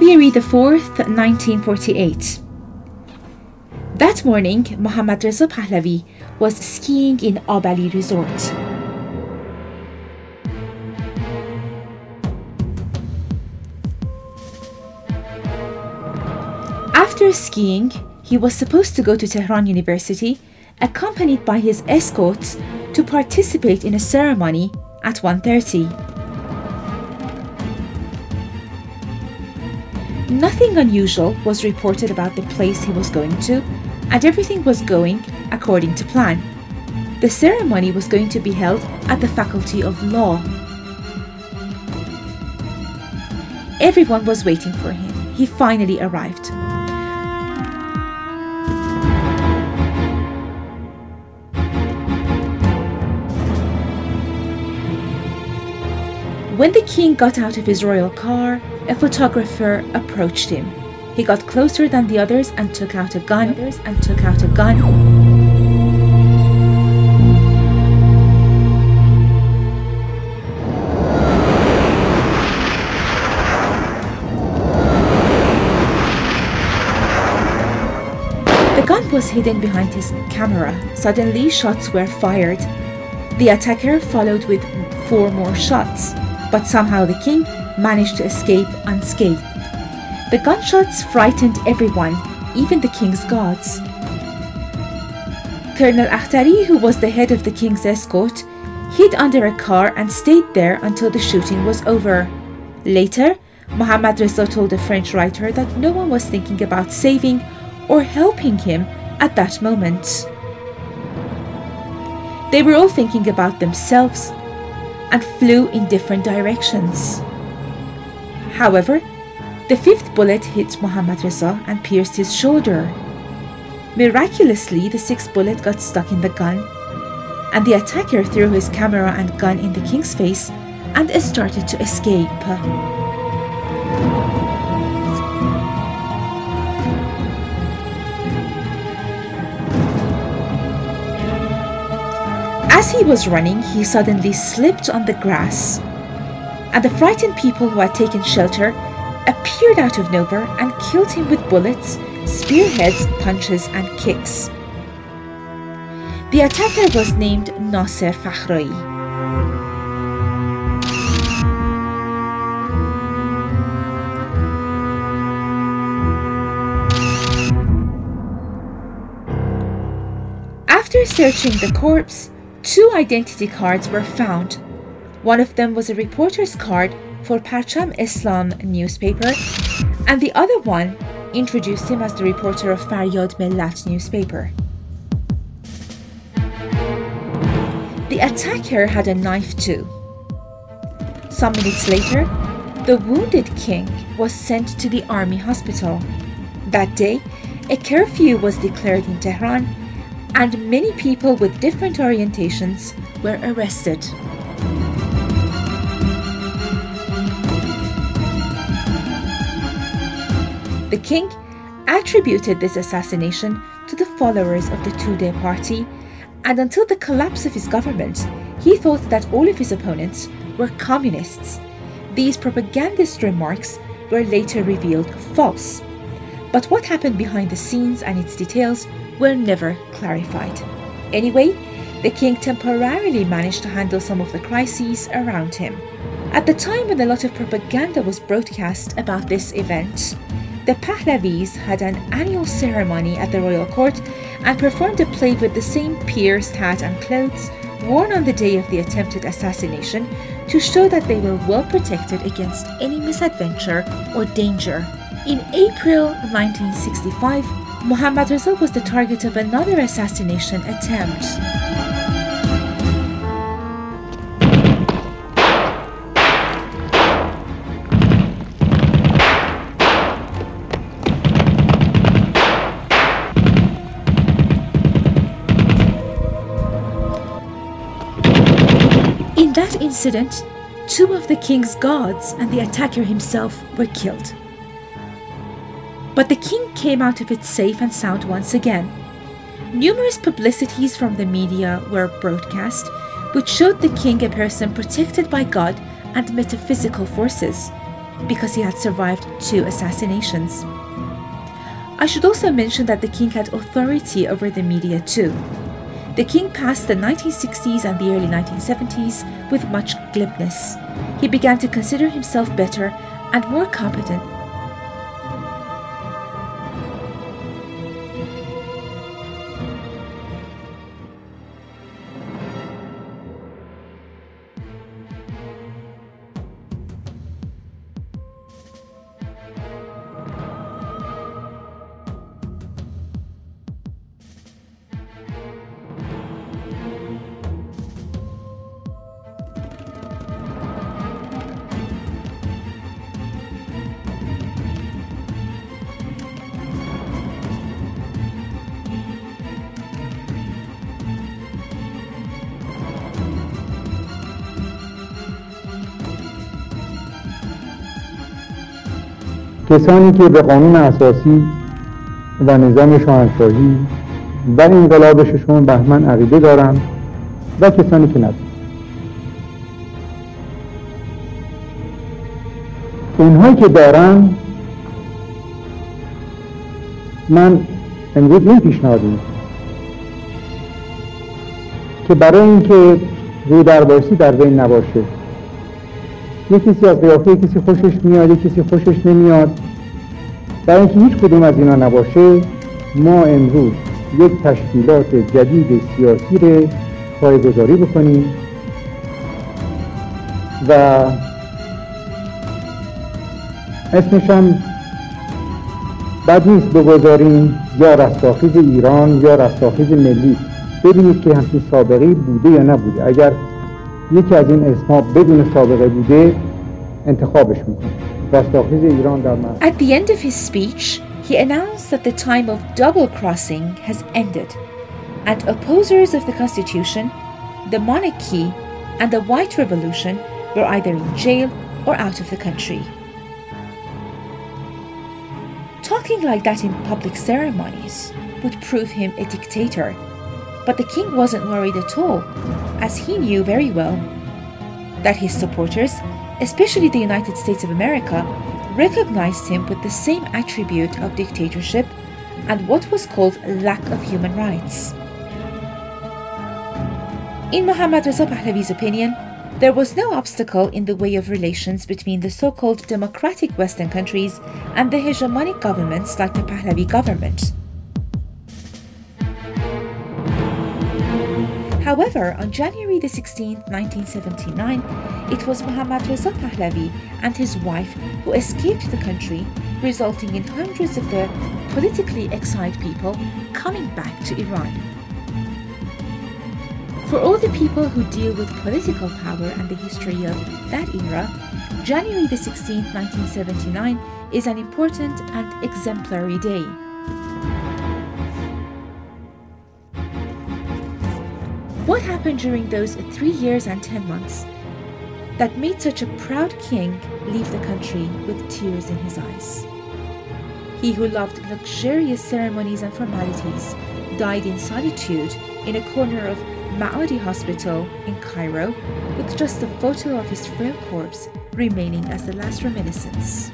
February the 4th, 1948. That morning, Mohammad Reza Pahlavi was skiing in Abali Resort. After skiing, he was supposed to go to Tehran University, accompanied by his escorts, to participate in a ceremony at 1:30. Nothing unusual was reported about the place he was going to, and everything was going according to plan. The ceremony was going to be held at the Faculty of Law. Everyone was waiting for him. He finally arrived. When the king got out of his royal car, a photographer approached him. He got closer than the others and took out a gun. The gun was hidden behind his camera. Suddenly, shots were fired. The attacker followed with 4 more shots, but somehow the king managed to escape unscathed. The gunshots frightened everyone, even the king's guards. Colonel Akhtari, who was the head of the king's escort, hid under a car and stayed there until the shooting was over. Later, Mohammad Reza told a French writer that no one was thinking about saving or helping him at that moment. They were all thinking about themselves and flew in different directions. However, the 5th bullet hit Mohammad Reza and pierced his shoulder. Miraculously, the 6th bullet got stuck in the gun, and the attacker threw his camera and gun in the king's face and started to escape. As he was running, he suddenly slipped on the grass, and the frightened people who had taken shelter appeared out of nowhere and killed him with bullets, spearheads, punches, and kicks. The attacker was named Nasser Fakhroi. After searching the corpse, 2 identity cards were found. One of them was a reporter's card for Parcham Islam newspaper, and the other one introduced him as the reporter of Faryad Millat newspaper. The attacker had a knife too. Some minutes later, the wounded king was sent to the army hospital. That day, a curfew was declared in Tehran, and many people with different orientations were arrested. The king attributed this assassination to the followers of the Tudeh party, and until the collapse of his government, he thought that all of his opponents were communists. These propagandist remarks were later revealed false, but what happened behind the scenes and its details were never clarified. Anyway, the king temporarily managed to handle some of the crises around him. At the time when a lot of propaganda was broadcast about this event, the Pahlavis had an annual ceremony at the royal court and performed a play with the same pierced hat and clothes worn on the day of the attempted assassination to show that they were well protected against any misadventure or danger. In April 1965, Mohammad Reza was the target of another assassination attempt. In that incident, 2 of the king's guards and the attacker himself were killed. But the king came out of it safe and sound once again. Numerous publicities from the media were broadcast, which showed the king a person protected by God and metaphysical forces. because he had survived 2 assassinations. I should also mention that the king had authority over the media too. The king passed the 1960s and the early 1970s with much glibness. He began to consider himself better and more competent. کسانی که به قانون اساسی و نظام شاهنشاهی و انقلاب ششم بهمن عقیده دارند و کسانی که ندارند. اونهایی که دارن، من امروز این پیشنهاد میکنم که برای اینکه روی دربایستی در بین نباشه، یک کسی از قیافه کسی خوشش میاد، یک کسی خوشش نمیاد، برای اینکه هیچ کدوم از اینا نباشه، ما امروز یک تشکیلات جدید سیاسی رو پایه‌گذاری بکنیم و اسمش هم بد نیست بگذاریم یا رستاخیز ایران یا رستاخیز ملی. ببینید که همچین سابقه‌ای بوده یا نبوده. اگر یکی از این اسمها بدون سابقه بوده انتخابش میکنه. رستاخیز ایران در من. At the end of his speech, he announced that the time of double crossing has ended and opposers of the constitution, the monarchy and the white revolution were either in jail or out of the country. Talking like that in public ceremonies would prove him a dictator, but the king wasn't worried at all, as he knew very well that his supporters, especially the United States of America, recognized him with the same attribute of dictatorship and what was called lack of human rights. In Mohammad Reza Pahlavi's opinion, there was no obstacle in the way of relations between the so-called democratic Western countries and the hegemonic governments like the Pahlavi government. However, on January 16, 1979, it was Mohammad Reza Pahlavi and his wife who escaped the country, resulting in hundreds of the politically exiled people coming back to Iran. For all the people who deal with political power and the history of that era, January 16, 1979 is an important and exemplary day. What happened during those 3 years and 10 months that made such a proud king leave the country with tears in his eyes? He who loved luxurious ceremonies and formalities died in solitude in a corner of Maadi Hospital in Cairo with just a photo of his frail corpse remaining as the last reminiscence.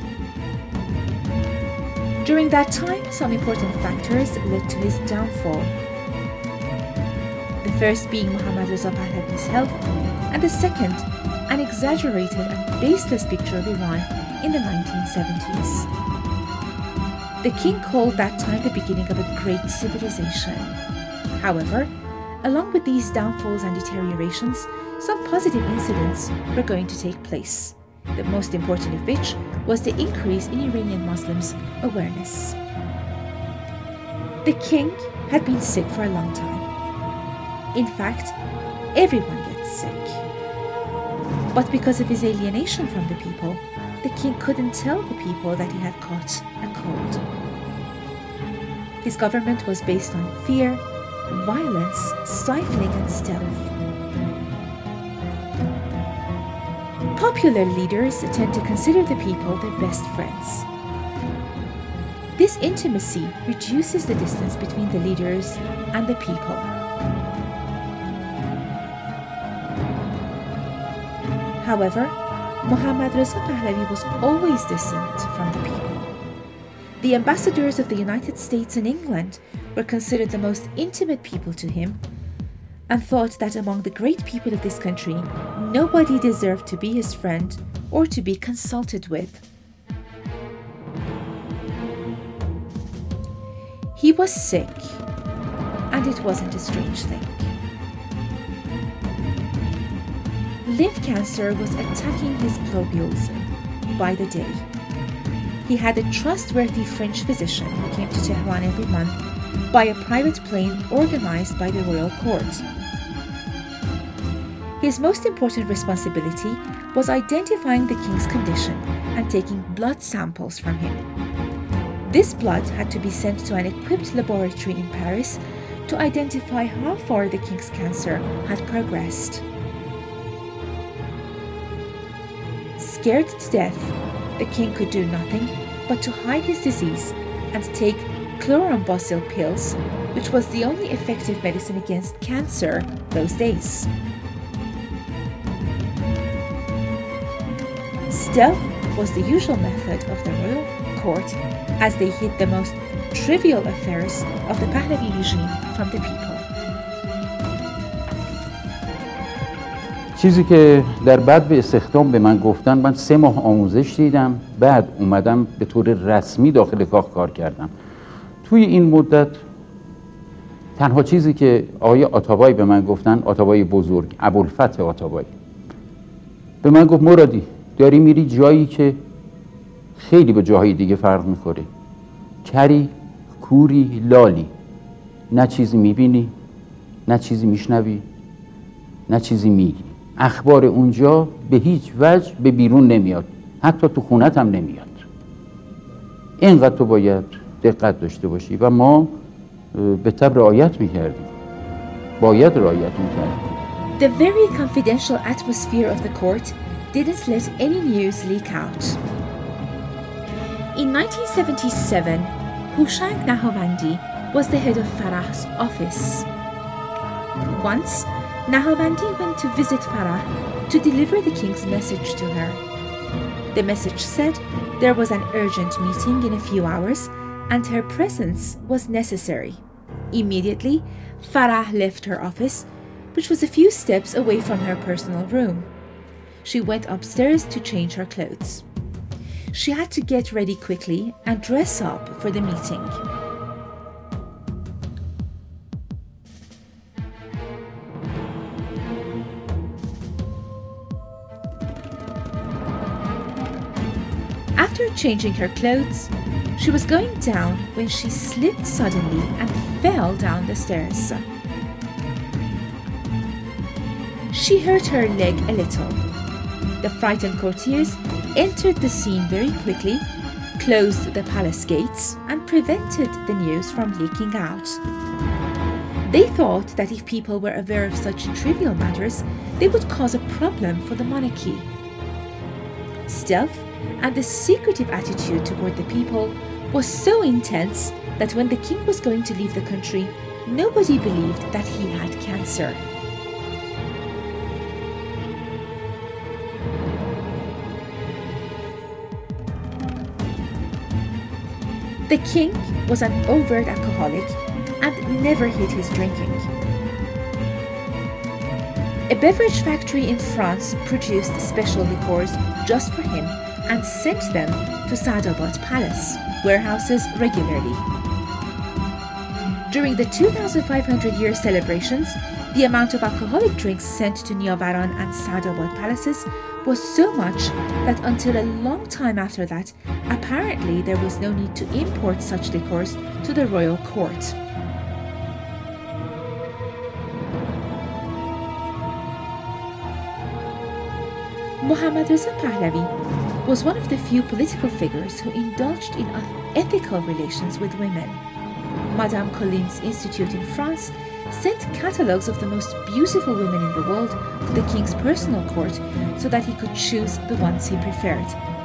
During that time, some important factors led to his downfall. The first being Mohammad Reza Pahlavi's health, and the second, an exaggerated and baseless picture of Iran in the 1970s. The king called that time the beginning of a great civilization. However, along with these downfalls and deteriorations, some positive incidents were going to take place, the most important of which was the increase in Iranian Muslims' awareness. The king had been sick for a long time. In fact, everyone gets sick. But because of his alienation from the people, the king couldn't tell the people that he had caught a cold. His government was based on fear, violence, stifling, and stealth. Popular leaders tend to consider the people their best friends. This intimacy reduces the distance between the leaders and the people. However, Muhammad Reza Pahlavi was always distant from the people. The ambassadors of the United States and England were considered the most intimate people to him, and thought that among the great people of this country, nobody deserved to be his friend or to be consulted with. He was sick, and it wasn't a strange thing. Lymph cancer was attacking his globules by the day. He had a trustworthy French physician who came to Tehran every month by a private plane organized by the royal court. His most important responsibility was identifying the king's condition and taking blood samples from him. This blood had to be sent to an equipped laboratory in Paris to identify how far the king's cancer had progressed. Scared to death, the king could do nothing but to hide his disease and take chlorambucil pills, which was the only effective medicine against cancer those days. Stealth was the usual method of the royal court as they hid the most trivial affairs of the Pahlavi regime from the people. چیزی که در بعد به استخدام به من گفتن، من 3 ماه آموزش دیدم، بعد اومدم به طور رسمی داخل کاخ کار کردم. توی این مدت تنها چیزی که آقای آتابایی به من گفتن، آتابایی بزرگ، ابوالفتح آتابایی، به من گفت مرادی داری میری جایی که خیلی به جاهای دیگه فرق میکنه، کری، کوری، لالی، نه چیزی میبینی، نه چیزی میشنوی، نه چیزی میگی. اخبار اونجا به هیچ وجه به بیرون نمیاد، حتی تو خونت هم نمیاد. اینقدر تو باید دقت داشته باشی و ما به طب رعایت میکردیم، باید رعایت میکردیم. The very confidential atmosphere of the court didn't let any news leak out. In 1977, Houshang Nahavandi was the head of Farah's office. Once, Nahavandi went to visit Farah to deliver the king's message to her. The message said there was an urgent meeting in a few hours and her presence was necessary. Immediately, Farah left her office, which was a few steps away from her personal room. She went upstairs to change her clothes. She had to get ready quickly and dress up for the meeting. After changing her clothes, she was going down when she slipped suddenly and fell down the stairs. She hurt her leg a little. The frightened courtiers entered the scene very quickly, closed the palace gates, and prevented the news from leaking out. They thought that if people were aware of such trivial matters, they would cause a problem for the monarchy. Stealth and the secretive attitude toward the people was so intense that when the king was going to leave the country, nobody believed that he had cancer. The king was an overt alcoholic and never hid his drinking. A beverage factory in France produced special liqueurs just for him and sent them to Saadabad Palace warehouses regularly. During the 2,500-year celebrations, the amount of alcoholic drinks sent to Niavaran and Saadabad palaces was so much that until a long time after that, apparently there was no need to import such liquors to the royal court. Muhammad Reza Pahlavi was one of the few political figures who indulged in ethical relations with women. Madame Collin's Institute in France sent catalogues of the most beautiful women in the world to the king's personal court so that he could choose the ones he preferred.